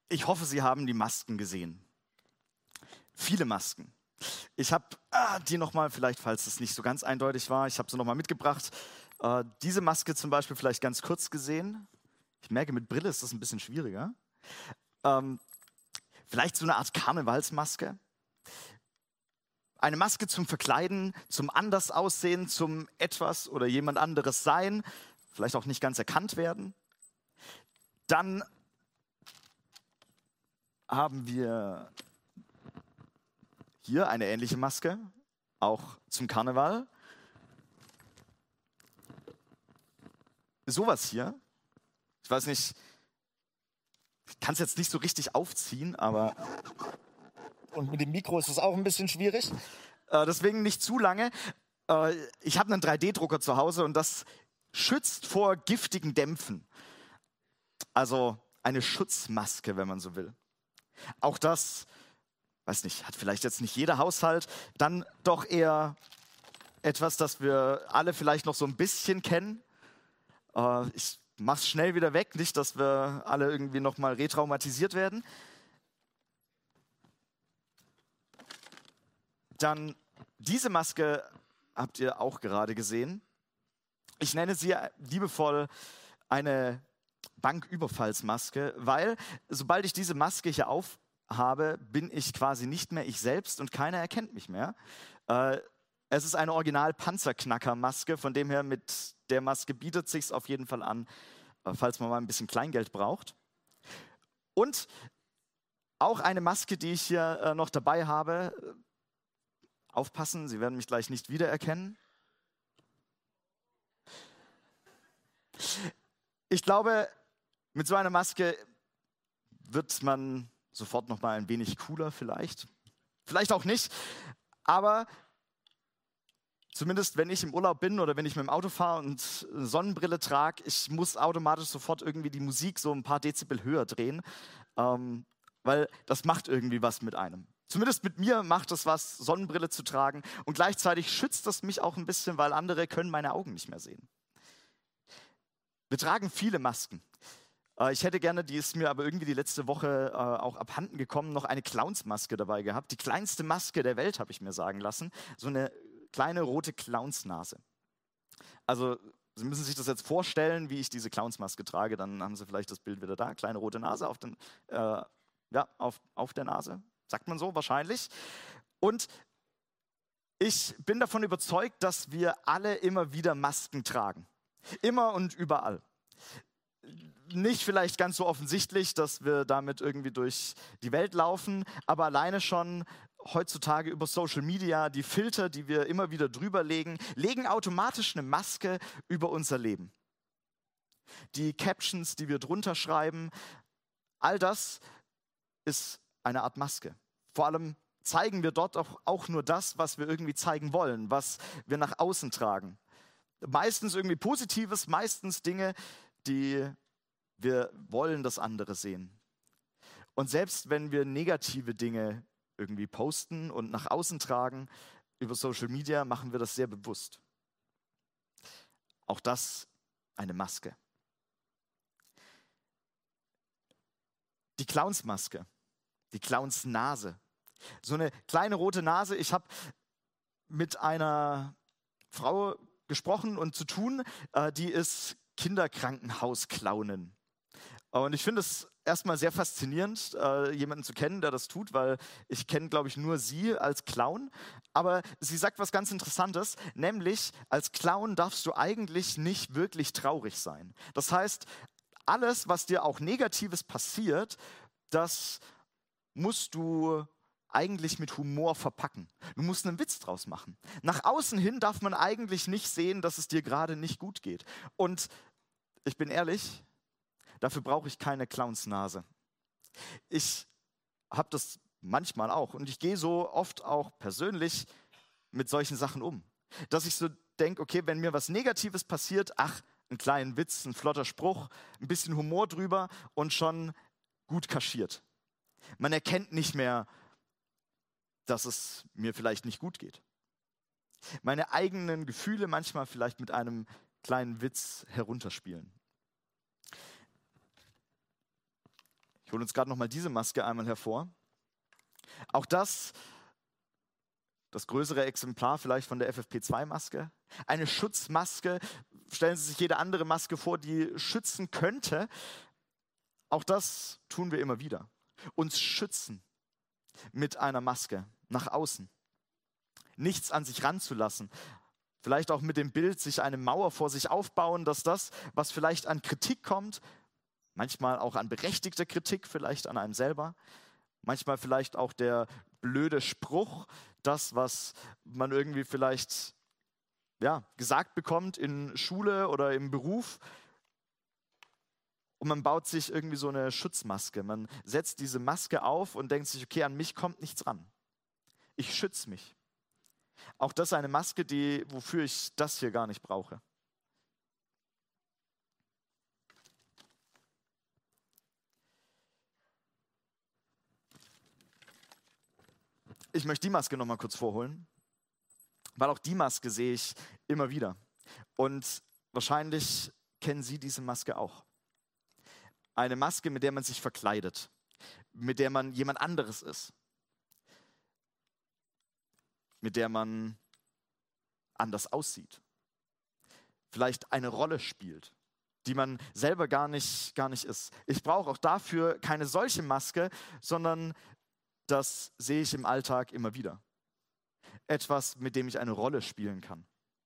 Ich hoffe, Sie haben die Masken gesehen. Viele Masken. Ich habe die nochmal, vielleicht falls es nicht so ganz eindeutig war, ich habe sie nochmal mitgebracht. Diese Maske zum Beispiel vielleicht ganz kurz gesehen. Ich merke, mit Brille ist das ein bisschen schwieriger. Vielleicht so eine Art Karnevalsmaske. Eine Maske zum Verkleiden, zum Andersaussehen, zum etwas oder jemand anderes sein, vielleicht auch nicht ganz erkannt werden. Dann haben wir hier eine ähnliche Maske, auch zum Karneval. Sowas hier. Ich weiß nicht, ich kann es jetzt nicht so richtig aufziehen, aber und mit dem Mikro ist es auch ein bisschen schwierig. Deswegen nicht zu lange. Ich habe einen 3D-Drucker zu Hause und das schützt vor giftigen Dämpfen. Also eine Schutzmaske, wenn man so will. Auch das, weiß nicht, hat vielleicht jetzt nicht jeder Haushalt. Dann doch eher etwas, das wir alle vielleicht noch so ein bisschen kennen. Ich mach's schnell wieder weg, nicht, dass wir alle irgendwie nochmal retraumatisiert werden. Dann diese Maske habt ihr auch gerade gesehen. Ich nenne sie liebevoll eine Banküberfallsmaske, weil sobald ich diese Maske hier aufhabe, bin ich quasi nicht mehr ich selbst und keiner erkennt mich mehr. Es ist eine Original-Panzerknacker-Maske, von dem her mit der Maske bietet es sich auf jeden Fall an, falls man mal ein bisschen Kleingeld braucht. Und auch eine Maske, die ich hier noch dabei habe. Aufpassen, Sie werden mich gleich nicht wiedererkennen. Ich glaube, mit so einer Maske wird man sofort noch mal ein wenig cooler vielleicht. Vielleicht auch nicht, aber zumindest wenn ich im Urlaub bin oder wenn ich mit dem Auto fahre und eine Sonnenbrille trage, ich muss automatisch sofort irgendwie die Musik so ein paar Dezibel höher drehen, weil das macht irgendwie was mit einem. Zumindest mit mir macht es was, Sonnenbrille zu tragen und gleichzeitig schützt das mich auch ein bisschen, weil andere können meine Augen nicht mehr sehen. Wir tragen viele Masken. Ich hätte gerne, die ist mir aber irgendwie die letzte Woche auch abhanden gekommen, noch eine Clownsmaske dabei gehabt. Die kleinste Maske der Welt, habe ich mir sagen lassen. So eine kleine rote Clownsnase. Also Sie müssen sich das jetzt vorstellen, wie ich diese Clownsmaske trage, dann haben Sie vielleicht das Bild wieder da. Kleine rote Nase auf der Nase. Sagt man so wahrscheinlich. Und ich bin davon überzeugt, dass wir alle immer wieder Masken tragen. Immer und überall. Nicht vielleicht ganz so offensichtlich, dass wir damit irgendwie durch die Welt laufen, aber alleine schon heutzutage über Social Media, die Filter, die wir immer wieder drüber legen, legen automatisch eine Maske über unser Leben. Die Captions, die wir drunter schreiben, all das ist eine Art Maske. Vor allem zeigen wir dort auch nur das, was wir irgendwie zeigen wollen, was wir nach außen tragen. Meistens irgendwie Positives, meistens Dinge, die wir wollen, dass andere sehen. Und selbst wenn wir negative Dinge irgendwie posten und nach außen tragen, über Social Media machen wir das sehr bewusst. Auch das eine Maske. Die Clownsmaske, die Clownsnase. So eine kleine rote Nase. Ich habe mit einer Frau gesprochen und zu tun, die ist Kinderkrankenhausclownin. Und ich finde es erstmal sehr faszinierend, jemanden zu kennen, der das tut, weil ich kenne, glaube ich, nur sie als Clown. Aber sie sagt was ganz Interessantes, nämlich als Clown darfst du eigentlich nicht wirklich traurig sein. Das heißt, alles, was dir auch Negatives passiert, das musst du eigentlich mit Humor verpacken. Du musst einen Witz draus machen. Nach außen hin darf man eigentlich nicht sehen, dass es dir gerade nicht gut geht. Und ich bin ehrlich, dafür brauche ich keine Clownsnase. Ich habe das manchmal auch und ich gehe so oft auch persönlich mit solchen Sachen um. Dass ich so denke, okay, wenn mir was Negatives passiert, ach, einen kleinen Witz, ein flotter Spruch, ein bisschen Humor drüber und schon gut kaschiert. Man erkennt nicht mehr, dass es mir vielleicht nicht gut geht. Meine eigenen Gefühle manchmal vielleicht mit einem kleinen Witz herunterspielen. Ich Ich hole uns gerade nochmal diese Maske einmal hervor. Auch das größere Exemplar vielleicht von der FFP2-Maske. Eine Schutzmaske. Stellen Sie sich jede andere Maske vor, die schützen könnte. Auch das tun wir immer wieder. Uns schützen mit einer Maske nach außen. Nichts an sich ranzulassen. Vielleicht auch mit dem Bild sich eine Mauer vor sich aufbauen, dass das, was vielleicht an Kritik kommt, manchmal auch an berechtigter Kritik, vielleicht an einem selber, manchmal vielleicht auch der blöde Spruch, das, was man irgendwie vielleicht gesagt bekommt in Schule oder im Beruf. Und man baut sich irgendwie so eine Schutzmaske. Man setzt diese Maske auf und denkt sich, okay, an mich kommt nichts ran. Ich schütze mich. Auch das ist eine Maske, wofür ich das hier gar nicht brauche. Ich möchte die Maske nochmal kurz vorholen, weil auch die Maske sehe ich immer wieder. Und wahrscheinlich kennen Sie diese Maske auch. Eine Maske, mit der man sich verkleidet, mit der man jemand anderes ist, mit der man anders aussieht, vielleicht eine Rolle spielt, die man selber gar nicht ist. Ich brauche auch dafür keine solche Maske, sondern das sehe ich im Alltag immer wieder. Etwas, mit dem ich eine Rolle spielen kann.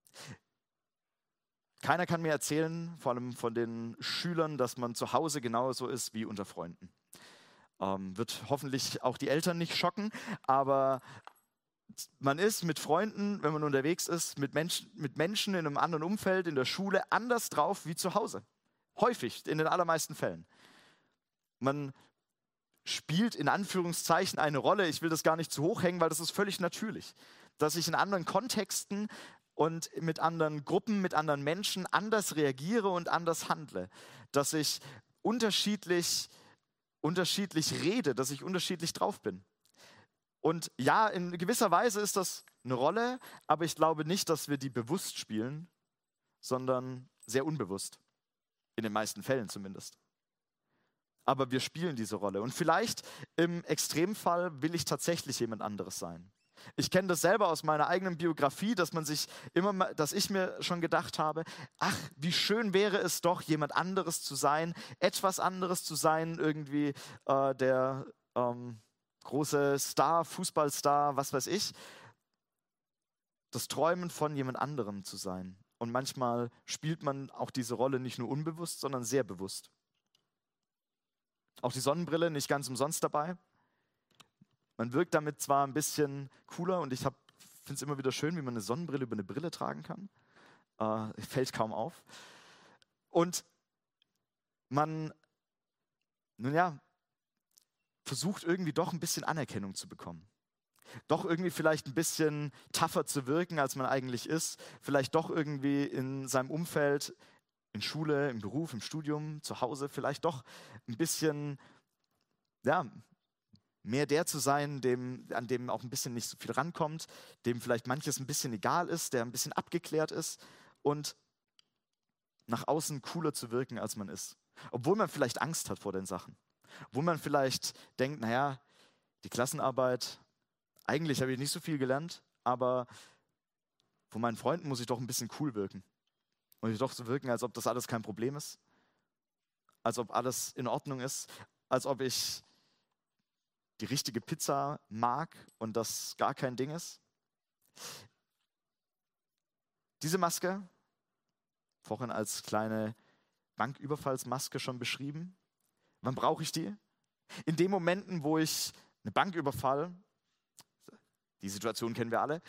Keiner kann mir erzählen, vor allem von den Schülern, dass man zu Hause genauso ist wie unter Freunden. Wird hoffentlich auch die Eltern nicht schocken, aber man ist mit Freunden, wenn man unterwegs ist, mit Menschen in einem anderen Umfeld, in der Schule, anders drauf wie zu Hause. Häufig, in den allermeisten Fällen. Man spielt in Anführungszeichen eine Rolle. Ich will das gar nicht zu hoch hängen, weil das ist völlig natürlich. Dass ich in anderen Kontexten und mit anderen Gruppen, mit anderen Menschen anders reagiere und anders handle. Dass ich unterschiedlich rede, dass ich unterschiedlich drauf bin. Und ja, in gewisser Weise ist das eine Rolle, aber ich glaube nicht, dass wir die bewusst spielen, sondern sehr unbewusst. In den meisten Fällen zumindest. Aber wir spielen diese Rolle. Und vielleicht im Extremfall will ich tatsächlich jemand anderes sein. Ich kenne das selber aus meiner eigenen Biografie, dass ich mir schon gedacht habe, ach, wie schön wäre es doch, jemand anderes zu sein, etwas anderes zu sein, irgendwie der große Star, Fußballstar, was weiß ich. Das Träumen von jemand anderem zu sein. Und manchmal spielt man auch diese Rolle nicht nur unbewusst, sondern sehr bewusst. Auch die Sonnenbrille nicht ganz umsonst dabei. Man wirkt damit zwar ein bisschen cooler und ich finde es immer wieder schön, wie man eine Sonnenbrille über eine Brille tragen kann. Fällt kaum auf. Und man, versucht irgendwie doch ein bisschen Anerkennung zu bekommen. Doch irgendwie vielleicht ein bisschen tougher zu wirken, als man eigentlich ist. Vielleicht doch irgendwie in seinem Umfeld, in Schule, im Beruf, im Studium, zu Hause, vielleicht doch ein bisschen, mehr der zu sein, an dem auch ein bisschen nicht so viel rankommt, dem vielleicht manches ein bisschen egal ist, der ein bisschen abgeklärt ist und nach außen cooler zu wirken, als man ist. Obwohl man vielleicht Angst hat vor den Sachen. Wo man vielleicht denkt, die Klassenarbeit, eigentlich habe ich nicht so viel gelernt, aber von meinen Freunden muss ich doch ein bisschen cool wirken. Muss ich doch so wirken, als ob das alles kein Problem ist. Als ob alles in Ordnung ist. Als ob ich die richtige Pizza mag und das gar kein Ding ist. Diese Maske, vorhin als kleine Banküberfallsmaske schon beschrieben. Wann brauche ich die? In den Momenten, wo ich eine Bank überfalle, die Situation kennen wir alle,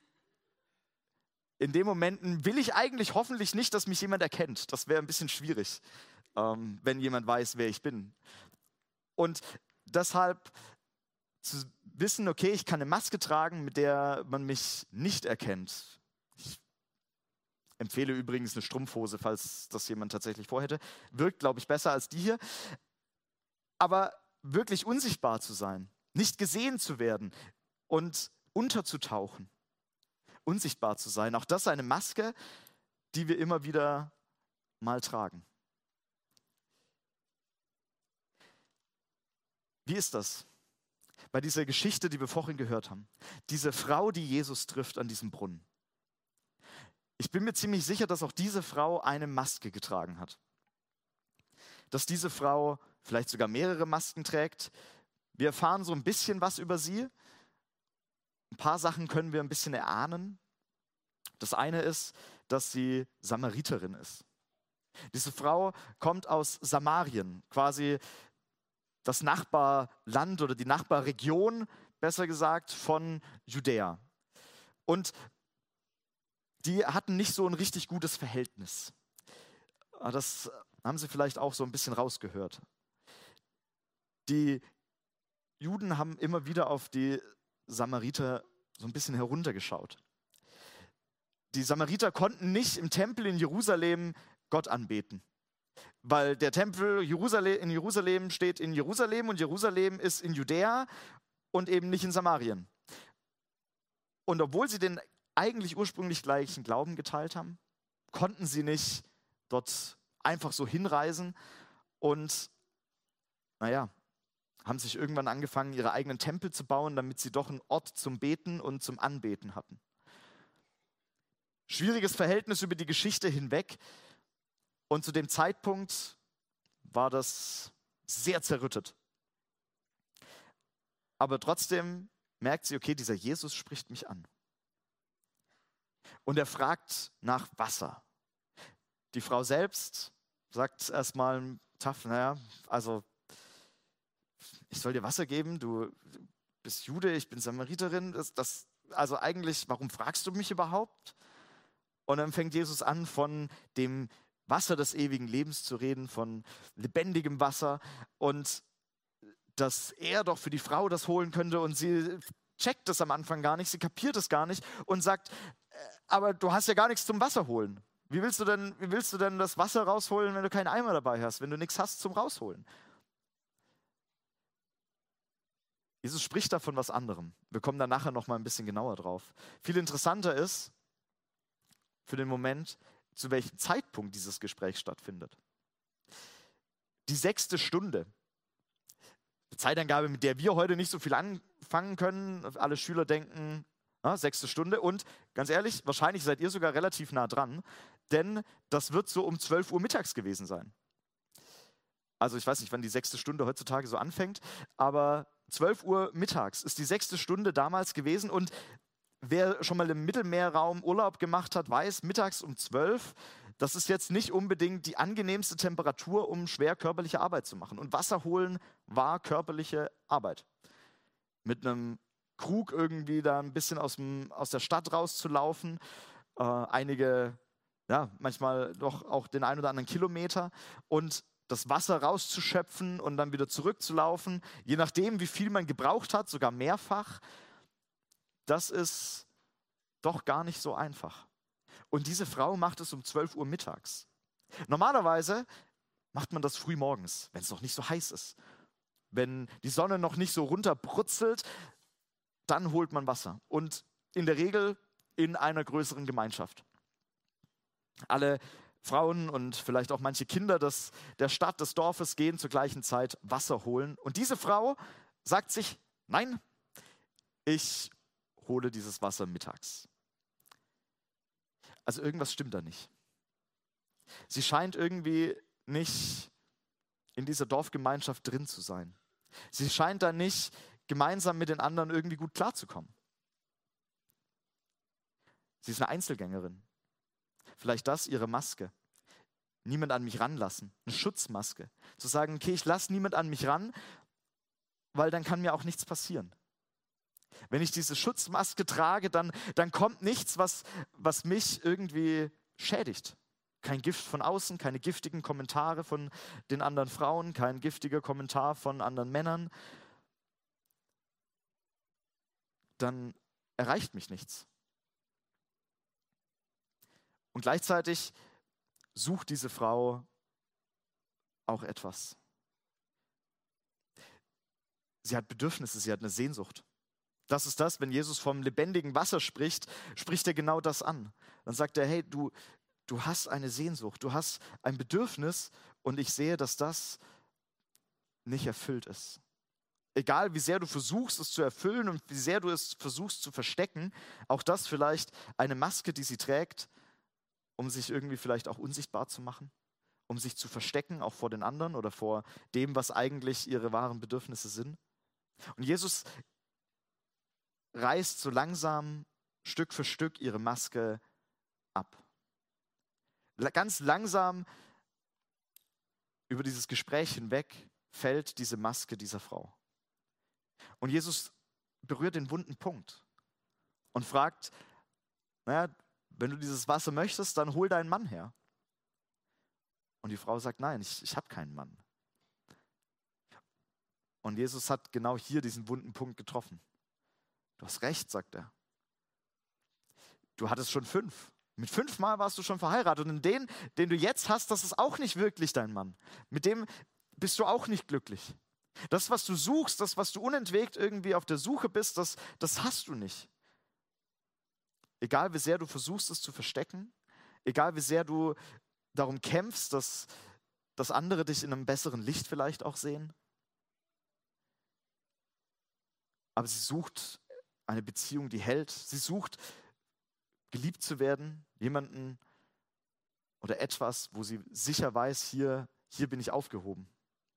in den Momenten will ich eigentlich hoffentlich nicht, dass mich jemand erkennt. Das wäre ein bisschen schwierig, wenn jemand weiß, wer ich bin. Und deshalb zu wissen, okay, ich kann eine Maske tragen, mit der man mich nicht erkennt. Ich empfehle übrigens eine Strumpfhose, falls das jemand tatsächlich vorhätte. Wirkt, glaube ich, besser als die hier. Aber wirklich unsichtbar zu sein, nicht gesehen zu werden und unterzutauchen, unsichtbar zu sein, auch das ist eine Maske, die wir immer wieder mal tragen. Wie ist das? Bei dieser Geschichte, die wir vorhin gehört haben. Diese Frau, die Jesus trifft an diesem Brunnen. Ich bin mir ziemlich sicher, dass auch diese Frau eine Maske getragen hat. Dass diese Frau vielleicht sogar mehrere Masken trägt. Wir erfahren so ein bisschen was über sie. Ein paar Sachen können wir ein bisschen erahnen. Das eine ist, dass sie Samariterin ist. Diese Frau kommt aus Samarien, quasi das Nachbarland oder die Nachbarregion, besser gesagt, von Judäa. Und die hatten nicht so ein richtig gutes Verhältnis. Das haben Sie vielleicht auch so ein bisschen rausgehört. Die Juden haben immer wieder auf die Samariter so ein bisschen heruntergeschaut. Die Samariter konnten nicht im Tempel in Jerusalem Gott anbeten, weil der Tempel in Jerusalem steht in Jerusalem und Jerusalem ist in Judäa und eben nicht in Samarien. Und obwohl sie den eigentlich ursprünglich gleichen Glauben geteilt haben, konnten sie nicht dort einfach so hinreisen und, haben sich irgendwann angefangen, ihre eigenen Tempel zu bauen, damit sie doch einen Ort zum Beten und zum Anbeten hatten. Schwieriges Verhältnis über die Geschichte hinweg und zu dem Zeitpunkt war das sehr zerrüttet. Aber trotzdem merkt sie, okay, dieser Jesus spricht mich an. Und er fragt nach Wasser. Die Frau selbst sagt erstmal tough, also ich soll dir Wasser geben, du bist Jude, ich bin Samariterin. Also eigentlich, warum fragst du mich überhaupt? Und dann fängt Jesus an, von dem Wasser des ewigen Lebens zu reden, von lebendigem Wasser und dass er doch für die Frau das holen könnte und sie checkt das am Anfang gar nicht, sie kapiert es gar nicht und sagt, aber du hast ja gar nichts zum Wasser holen. Wie willst du denn das Wasser rausholen, wenn du keinen Eimer dabei hast, wenn du nichts hast zum Rausholen? Jesus spricht da von was anderem. Wir kommen da nachher noch mal ein bisschen genauer drauf. Viel interessanter ist für den Moment, zu welchem Zeitpunkt dieses Gespräch stattfindet. Die 6. Stunde. Eine Zeitangabe, mit der wir heute nicht so viel anfangen können. Alle Schüler denken, 6. Stunde. Und ganz ehrlich, wahrscheinlich seid ihr sogar relativ nah dran, denn das wird so um 12 Uhr mittags gewesen sein. Also ich weiß nicht, wann die 6. Stunde heutzutage so anfängt, aber 12 Uhr mittags ist die 6. Stunde damals gewesen und wer schon mal im Mittelmeerraum Urlaub gemacht hat, weiß, mittags um 12, das ist jetzt nicht unbedingt die angenehmste Temperatur, um schwer körperliche Arbeit zu machen. Und Wasser holen war körperliche Arbeit. Mit einem Krug irgendwie da ein bisschen aus der Stadt rauszulaufen, einige, manchmal doch auch den einen oder anderen Kilometer und das Wasser rauszuschöpfen und dann wieder zurückzulaufen, je nachdem, wie viel man gebraucht hat, sogar mehrfach, das ist doch gar nicht so einfach. Und diese Frau macht es um 12 Uhr mittags. Normalerweise macht man das früh morgens, wenn es noch nicht so heiß ist. Wenn die Sonne noch nicht so runterbrutzelt, dann holt man Wasser. Und in der Regel in einer größeren Gemeinschaft. Alle Frauen und vielleicht auch manche Kinder der Stadt, des Dorfes gehen zur gleichen Zeit Wasser holen. Und diese Frau sagt sich, nein, ich hole dieses Wasser mittags. Also irgendwas stimmt da nicht. Sie scheint irgendwie nicht in dieser Dorfgemeinschaft drin zu sein. Sie scheint da nicht gemeinsam mit den anderen irgendwie gut klarzukommen. Sie ist eine Einzelgängerin. Vielleicht das ihre Maske. Niemand an mich ranlassen. Eine Schutzmaske. Zu sagen, okay, ich lasse niemand an mich ran, weil dann kann mir auch nichts passieren. Wenn ich diese Schutzmaske trage, dann kommt nichts, was mich irgendwie schädigt. Kein Gift von außen, keine giftigen Kommentare von den anderen Frauen, kein giftiger Kommentar von anderen Männern. Dann erreicht mich nichts. Und gleichzeitig sucht diese Frau auch etwas. Sie hat Bedürfnisse, sie hat eine Sehnsucht. Das ist das, wenn Jesus vom lebendigen Wasser spricht, spricht er genau das an. Dann sagt er, hey, du hast eine Sehnsucht, du hast ein Bedürfnis und ich sehe, dass das nicht erfüllt ist. egal wie sehr du versuchst, es zu erfüllen und wie sehr du es versuchst zu verstecken, auch das vielleicht eine Maske, die sie trägt, um sich irgendwie vielleicht auch unsichtbar zu machen, um sich zu verstecken, auch vor den anderen oder vor dem, was eigentlich ihre wahren Bedürfnisse sind. Und Jesus reißt so langsam Stück für Stück ihre Maske ab. Ganz langsam über dieses Gespräch hinweg fällt diese Maske dieser Frau. Und Jesus berührt den wunden Punkt und fragt, naja, wenn du dieses Wasser möchtest, dann hol deinen Mann her. Und die Frau sagt, nein, ich habe keinen Mann. Und Jesus hat genau hier diesen wunden Punkt getroffen. Du hast recht, sagt er. Du hattest schon 5. Mit 5 Mal warst du schon verheiratet. Und den du jetzt hast, das ist auch nicht wirklich dein Mann. Mit dem bist du auch nicht glücklich. Das, was du suchst, das, was du unentwegt irgendwie auf der Suche bist, das hast du nicht. Egal wie sehr du versuchst, es zu verstecken, egal wie sehr du darum kämpfst, dass andere dich in einem besseren Licht vielleicht auch sehen. Aber sie sucht eine Beziehung, die hält. Sie sucht, geliebt zu werden, jemanden oder etwas, wo sie sicher weiß, hier bin ich aufgehoben.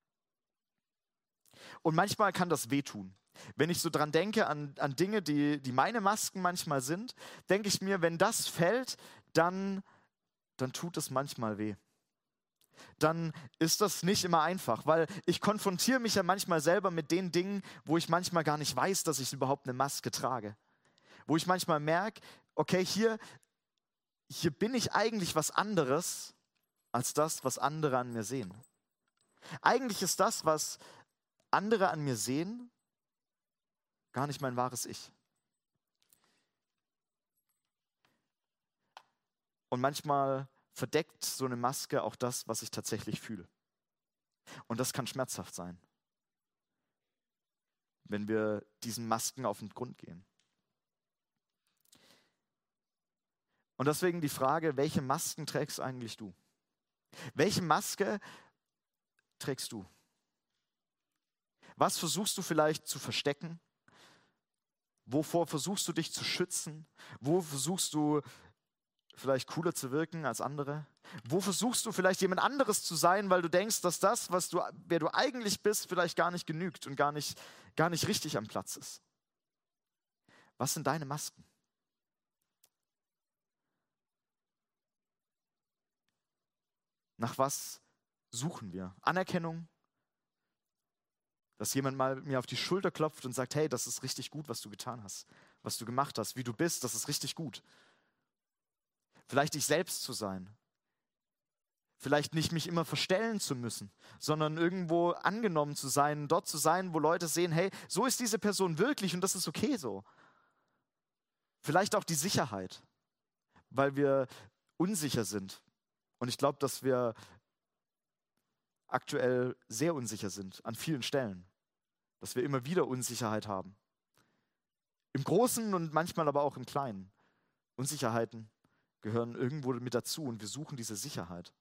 Und manchmal kann das wehtun. Wenn ich so dran denke an Dinge, die meine Masken manchmal sind, denke ich mir, wenn das fällt, dann tut es manchmal weh. Dann ist das nicht immer einfach, weil ich konfrontiere mich ja manchmal selber mit den Dingen, wo ich manchmal gar nicht weiß, dass ich überhaupt eine Maske trage. Wo ich manchmal merke, okay, hier bin ich eigentlich was anderes als das, was andere an mir sehen. Eigentlich ist das, was andere an mir sehen, gar nicht mein wahres Ich. Und manchmal verdeckt so eine Maske auch das, was ich tatsächlich fühle. Und das kann schmerzhaft sein, wenn wir diesen Masken auf den Grund gehen. Und deswegen die Frage, welche Masken trägst eigentlich du? Welche Maske trägst du? Was versuchst du vielleicht zu verstecken? Wovor versuchst du dich zu schützen? Wo versuchst du vielleicht cooler zu wirken als andere? Wo versuchst du vielleicht jemand anderes zu sein, weil du denkst, dass das, wer du eigentlich bist, vielleicht gar nicht genügt und gar nicht richtig am Platz ist? Was sind deine Masken? Nach was suchen wir? Anerkennung? Dass jemand mal mir auf die Schulter klopft und sagt, hey, das ist richtig gut, was du getan hast, was du gemacht hast, wie du bist, das ist richtig gut. Vielleicht ich selbst zu sein. Vielleicht nicht mich immer verstellen zu müssen, sondern irgendwo angenommen zu sein, dort zu sein, wo Leute sehen, hey, so ist diese Person wirklich und das ist okay so. Vielleicht auch die Sicherheit, weil wir unsicher sind. Und ich glaube, dass wir aktuell sehr unsicher sind an vielen Stellen. Dass wir immer wieder Unsicherheit haben. Im Großen und manchmal aber auch im Kleinen. Unsicherheiten gehören irgendwo mit dazu und wir suchen diese Sicherheit.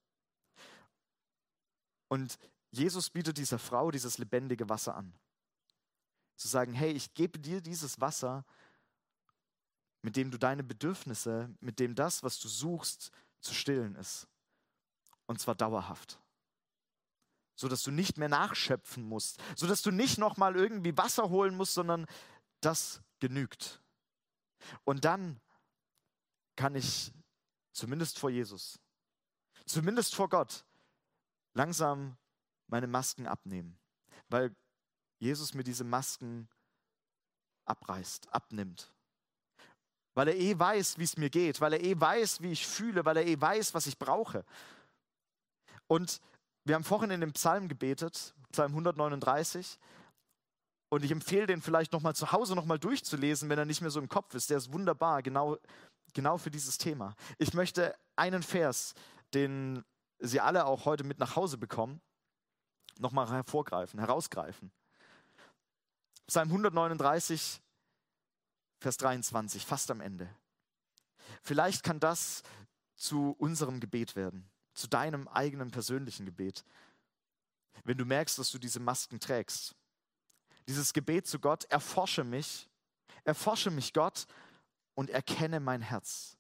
Und Jesus bietet dieser Frau dieses lebendige Wasser an. Zu sagen, hey, ich gebe dir dieses Wasser, mit dem du deine Bedürfnisse, mit dem das, was du suchst, zu stillen ist. Und zwar dauerhaft. Sodass du nicht mehr nachschöpfen musst. Sodass du nicht nochmal irgendwie Wasser holen musst, sondern das genügt. Und dann kann ich, zumindest vor Jesus, zumindest vor Gott, langsam meine Masken abnehmen. Weil Jesus mir diese Masken abreißt, abnimmt. Weil er weiß, wie es mir geht. Weil er weiß, wie ich fühle. Weil er weiß, was ich brauche. Und wir haben vorhin in dem Psalm gebetet, Psalm 139. Und ich empfehle den vielleicht nochmal zu Hause nochmal durchzulesen, wenn er nicht mehr so im Kopf ist. Der ist wunderbar, genau für dieses Thema. Ich möchte einen Vers, den Sie alle auch heute mit nach Hause bekommen, nochmal herausgreifen. Psalm 139, Vers 23, fast am Ende. Vielleicht kann das zu unserem Gebet werden, zu deinem eigenen persönlichen Gebet. Wenn du merkst, dass du diese Masken trägst, dieses Gebet zu Gott, erforsche mich Gott und erkenne mein Herz.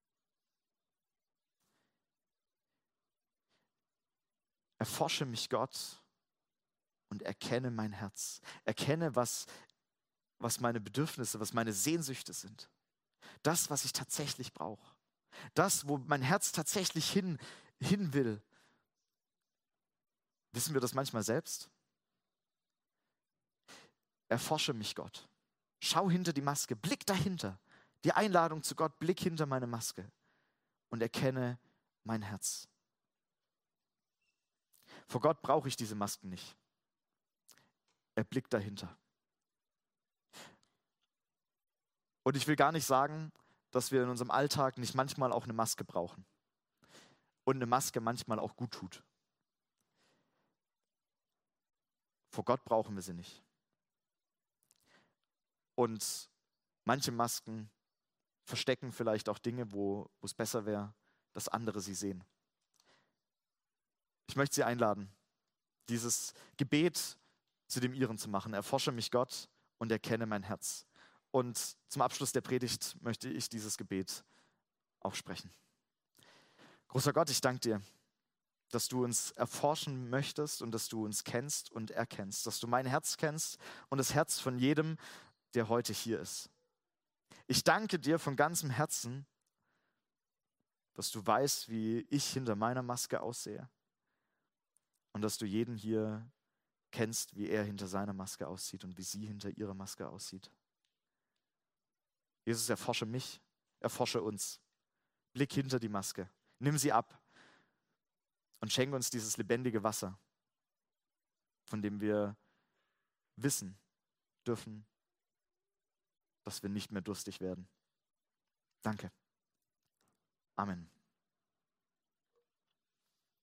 Erforsche mich Gott und erkenne mein Herz. Erkenne, was meine Bedürfnisse, was meine Sehnsüchte sind. Das, was ich tatsächlich brauche. Das, wo mein Herz tatsächlich hin will. Wissen wir das manchmal selbst? Erforsche mich Gott. Schau hinter die Maske, blick dahinter. Die Einladung zu Gott, blick hinter meine Maske und erkenne mein Herz. Vor Gott brauche ich diese Masken nicht. Er blickt dahinter. Und ich will gar nicht sagen, dass wir in unserem Alltag nicht manchmal auch eine Maske brauchen. Und eine Maske manchmal auch gut tut. Vor Gott brauchen wir sie nicht. Und manche Masken verstecken vielleicht auch Dinge, wo es besser wäre, dass andere sie sehen. Ich möchte Sie einladen, dieses Gebet zu dem Ihren zu machen. Erforsche mich Gott und erkenne mein Herz. Und zum Abschluss der Predigt möchte ich dieses Gebet auch sprechen. Großer Gott, ich danke dir, dass du uns erforschen möchtest und dass du uns kennst und erkennst, dass du mein Herz kennst und das Herz von jedem, der heute hier ist. Ich danke dir von ganzem Herzen, dass du weißt, wie ich hinter meiner Maske aussehe und dass du jeden hier kennst, wie er hinter seiner Maske aussieht und wie sie hinter ihrer Maske aussieht. Jesus, erforsche mich, erforsche uns. Blick hinter die Maske, nimm sie ab und schenke uns dieses lebendige Wasser, von dem wir wissen dürfen, dass wir nicht mehr durstig werden. Danke. Amen.